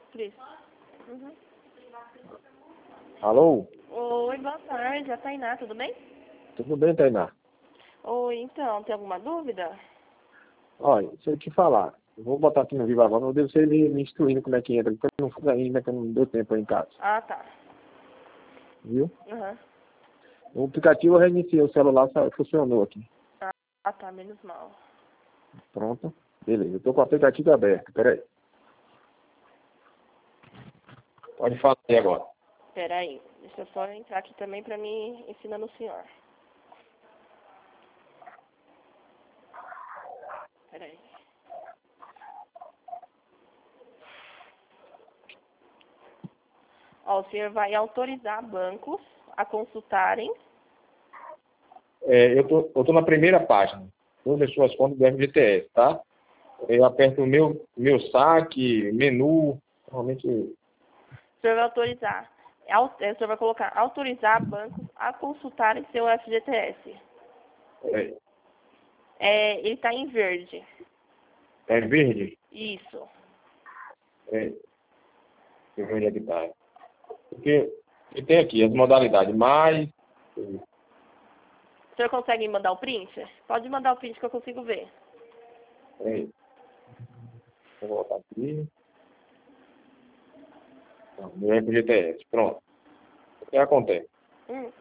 Please. Uhum. Alô? Oi, boa tarde. A Tainá, tudo bem? Tudo bem, Tainá? Oi, então, tem alguma dúvida? Olha, deixa eu te falar. Eu vou botar aqui no vivo agora, não devo ser ele me instruindo como é que entra, porque eu não fiz ainda, que eu não deu tempo aí em casa. Ah, tá. Viu? Uhum. O aplicativo eu reiniciei, o celular funcionou aqui. Ah, tá, menos mal. Pronto. Beleza, eu tô com o aplicativo aberto, peraí. Pode falar aí agora. Pera aí, deixa eu só entrar aqui também pra me ensinar no senhor. Pera aí. Ó, o senhor vai autorizar bancos a consultarem. Eu tô na primeira página. Todas as suas contas do FGTS, tá? Eu aperto o meu saque, menu, normalmente. O senhor vai autorizar. O senhor vai colocar autorizar bancos a consultarem seu FGTS. Peraí. Ele tá em verde. É verde? Isso. Peraí. Deixa eu ver onde é que tá. Porque tem aqui as modalidades, mais. O senhor consegue mandar o print? Pode mandar o print que eu consigo ver. Peraí. Vou voltar aqui. Não, meu FGTS. Pronto. O que acontece? Hum.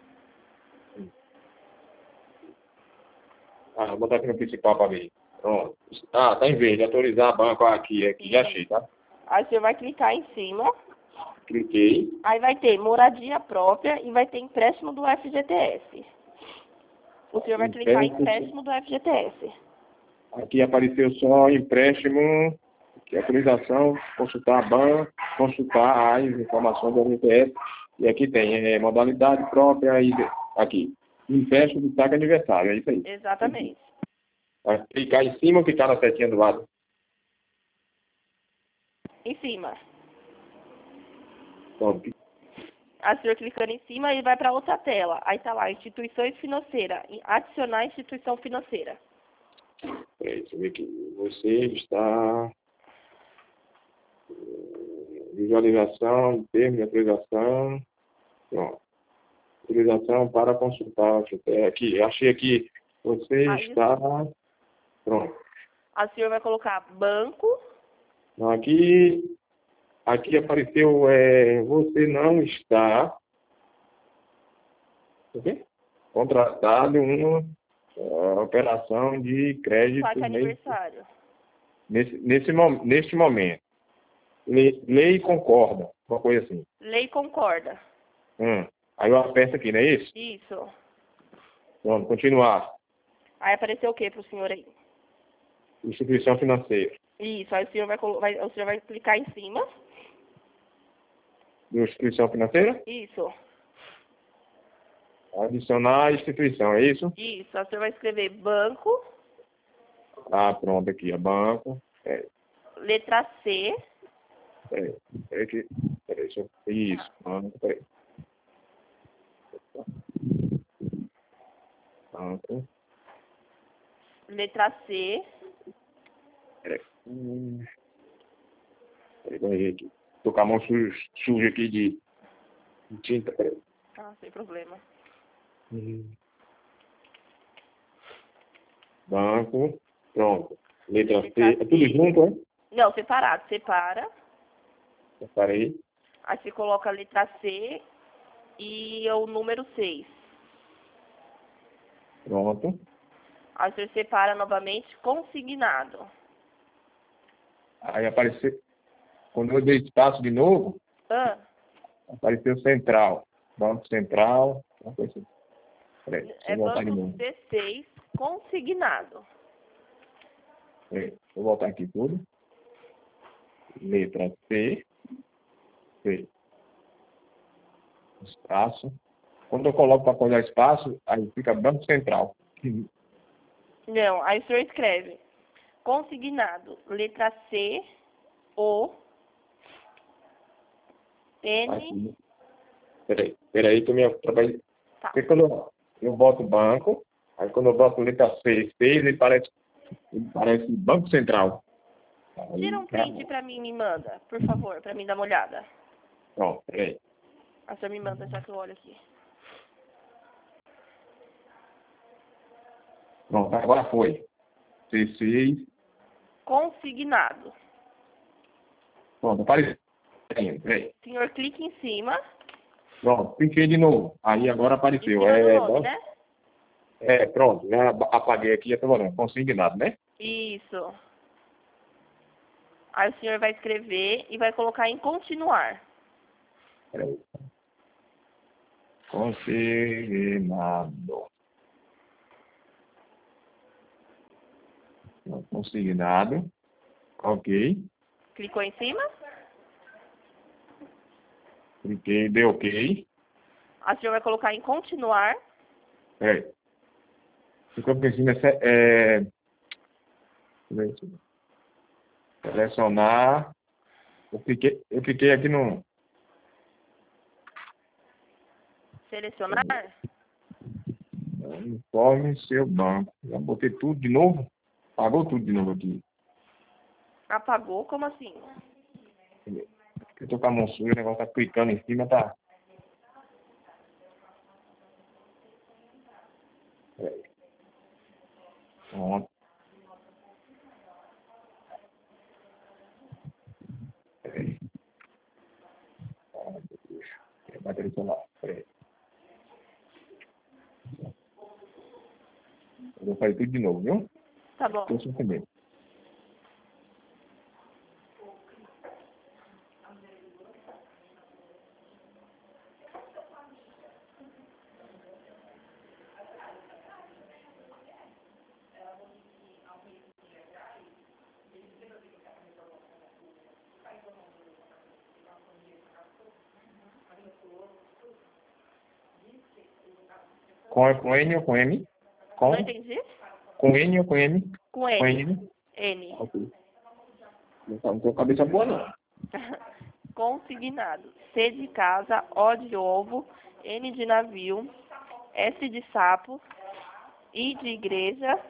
Vou botar aqui no principal para ver. Pronto. Tá em verde. Autorizar banco aqui já achei, tá? Aí o senhor vai clicar em cima. Cliquei. Aí vai ter moradia própria e vai ter empréstimo do FGTS. O senhor vai clicar em empréstimo do FGTS. Aqui apareceu só empréstimo, que é autorização, consultar a banco, consultar as informações do FGTS. E aqui tem modalidade própria e aqui. Empréstimo de saque aniversário, é isso aí. Exatamente. Vai clicar em cima ou clicar na setinha do lado? Em cima. Pronto. Aí o senhor clicando em cima, ele vai para outra tela. Aí tá lá, instituições financeiras. Adicionar instituição financeira. Peraí, deixa eu ver aqui. Você está... Visualização, termo de autorização. Pronto. Autorização para consultar. Aqui, achei aqui. Você está... Pronto. Aí o senhor vai colocar banco. Então, aqui apareceu, você não está contratado uma operação de crédito Saque aniversário. neste momento. Lei concorda, uma coisa assim. Lei concorda. Aí eu aperto aqui, não é isso? Isso. Vamos continuar. Aí apareceu o que pro senhor aí? Instituição financeira. Isso. Aí o senhor vai clicar em cima. Instituição financeira? Isso. Adicionar a instituição, é isso? Isso. Aí o senhor vai escrever banco. Pronto, aqui, banco. Letra C. Peraí, deixa eu... Isso, peraí. Banco. Letra C. Peraí. Peraí, aqui. Tô com a mão suja aqui de tinta. Peraí. Sem problema. Banco. Pronto. Letra C. É tudo junto, é? Não, separado. Separa. Separei. Aí você coloca a letra C e o número 6. Pronto. Aí você separa novamente consignado. Aí apareceu. Quando eu dei espaço de novo, apareceu central. Banco Central. Uma coisa assim. Peraí, deixa eu voltar de banco novo. C6 consignado. Peraí, vou voltar aqui tudo. Letra C. Espaço. Quando eu coloco para colar espaço, aí fica Banco Central. Não, aí o senhor escreve consignado, letra C, O, N... Peraí que eu me atrapalhei. Tá. Porque quando eu boto banco, aí quando eu boto letra C, ele parece Banco Central. Tira um print pra mim e me manda, por favor, pra mim dar uma olhada. Pronto, peraí. A senhora me manda, já que eu olho aqui. Pronto, agora foi. C6. Consignado. Pronto, apareceu. Peraí. O senhor clica em cima. Pronto, cliquei de novo. Aí agora Em apareceu. cima do nome, né? Pronto, já apaguei aqui, já tô olhando. Consignado, né? Isso. Aí o senhor vai escrever e vai colocar em continuar. Peraí. Consignado. Consignado. Ok. Clicou em cima. Cliquei, deu ok. Aí o senhor vai colocar em continuar. Peraí. Ficou por cima, selecionar. Eu cliquei aqui no... Selecionar. Informe seu banco. Já botei tudo de novo. Pagou tudo de novo aqui. Apagou? Como assim? Eu tô com a mão suja, o negócio tá clicando em cima, tá... Peraí. Pronto. Peraí. A bateria tá lá. Peraí. Eu vou fazer tudo de novo, viu? Tá bom. Tô sem medo. Com N ou com M? Não entendi? Com N ou com M? Com Com N. N. N. Ok. Não tô com a cabeça boa, não. Consignado. C de casa, O de ovo, N de navio, S de sapo, I de igreja,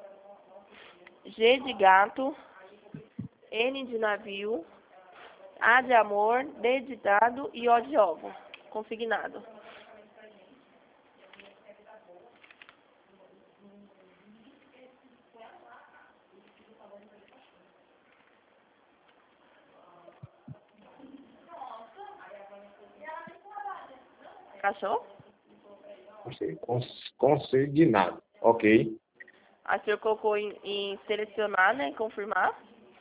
G de gato, N de navio, A de amor, D de dado e O de ovo. Consignado. Achou? Consignado. Ok. Aí o senhor colocou em selecionar, né? Confirmar.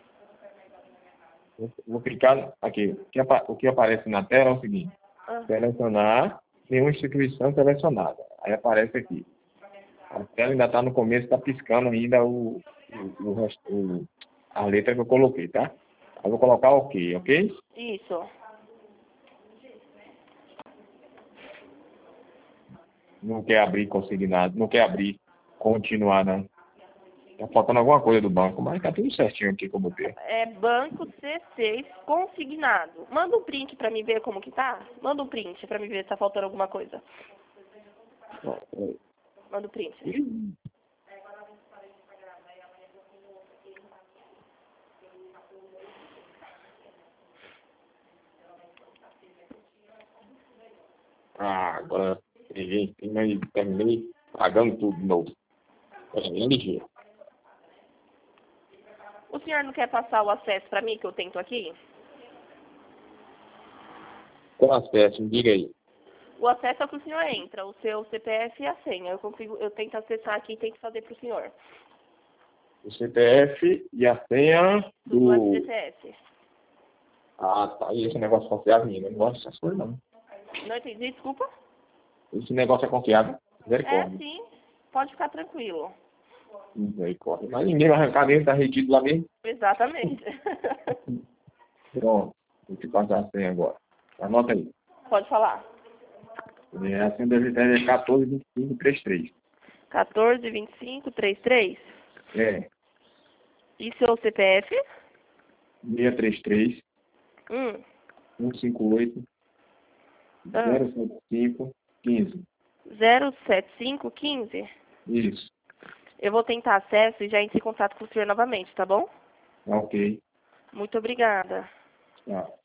Vou clicar aqui. O que aparece na tela é o seguinte. Ah, Selecionar nenhuma instituição selecionada. Aí aparece aqui. A tela ainda está no começo, está piscando ainda a letra que eu coloquei, tá? Aí eu vou colocar OK, ok? isso. Não quer abrir consignado, não quer abrir continuar, não. Tá faltando alguma coisa do banco, mas tá tudo certinho aqui que eu botei. É banco C6 consignado. Manda um print pra mim ver como que tá. Manda um print pra mim ver se tá faltando alguma coisa. Manda um print. Agora peguei, mas terminei pagando tudo de novo. Bem ligeiro. O senhor não quer passar o acesso pra mim que eu tento aqui? Qual acesso? Me diga aí. O acesso é o que o senhor entra, o seu CPF e a senha. Eu tento acessar aqui e tento fazer pro senhor. O CPF e a senha Do do... FGTS. Ah, tá. E esse negócio é confiável, menino. Eu não gosto dessas coisas, não. Não entendi, desculpa? Esse negócio é confiável. É Misericórdia. sim, pode ficar tranquilo. Misericórdia. Mas ninguém vai arrancar dentro, tá retido lá mesmo. Exatamente. Pronto. Vou te passar a senha agora. Anota aí. Pode falar. A senha da VTR é 142533. 142533. É. E seu CPF? 633 Hum. 158 Ah. 075 15. 07515. Isso. Eu vou tentar acesso e já entro em contato com o senhor novamente, tá bom? Ok. Muito obrigada. Tchau.